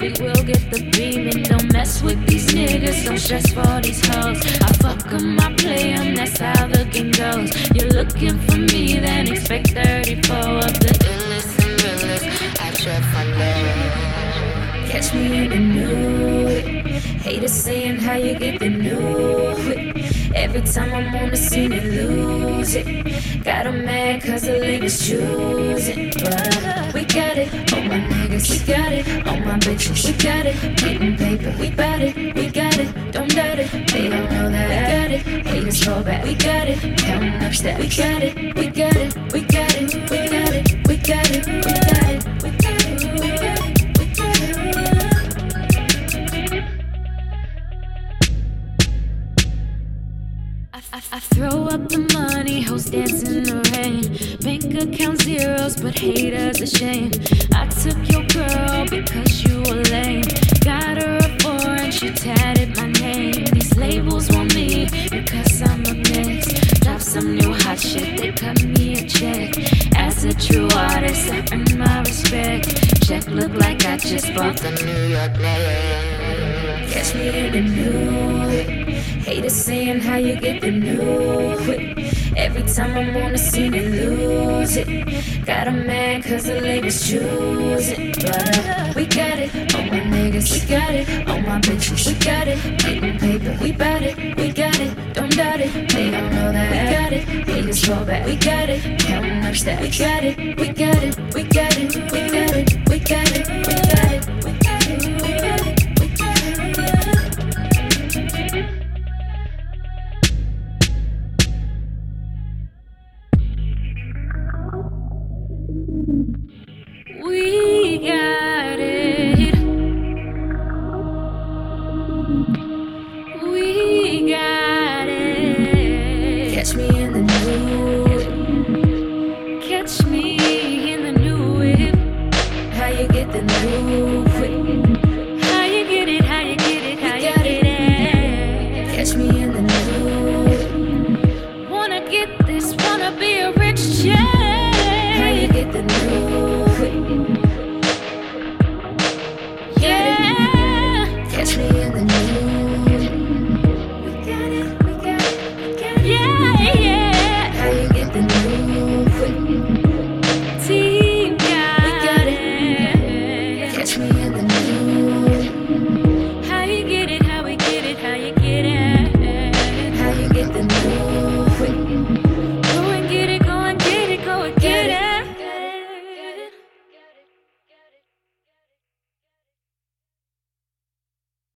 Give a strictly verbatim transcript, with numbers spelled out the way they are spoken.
we will get the beaming. Don't mess with these niggas, don't stress for these hoes. I fuck 'em, I play 'em, that's how the game goes. You're looking for me, then expect thirty-four of the illest and realest. I trap my love. Catch me in the nude. Haters saying how you get the new. Every time I'm on the scene, you lose it. Got 'em mad cause the labels choose it. But uh, we got it, all my niggas, we got it. All my bitches, we got it. Getting paper, we got it, we got it. Don't doubt it, they don't know that we got it. Haters fall back, we got it. Counting up stats, we got it, we got it, we got it, we got it, we got it, we got it, we got it, we got it. I, I throw up the money, hoes dance in the rain. Bank account zeros, but haters ashamed. I took your girl because you were lame. Got her a foreign, she tatted my name. These labels want me because I'm a mix. Drop some new hot shit, they cut me a check. As a true artist, I earn my respect. Check look like I just bought the New York Knicks. Catch me in the nude. Haters saying how you get the new. Every time I'm on the scene, you lose it. Got 'em mad cause the labels choose it. But uh, we got it, all my niggas, we got it. All my bitches, we got it. Getting paper, we bout it, we got it. Don't doubt it, they don't know that we got it. Haters fall back, we got it. Counting up stats, we got it, we got it, we got it, we got it, we got it, we got it, we got it, we got it, we got it. We got it. We got it. Catch me in the nude. Catch me in the nude. How you get the nude? How you get it? How you get it? How you get it? Catch me in the nude. Wanna get this? Wanna be a rich chick? How you get the nude?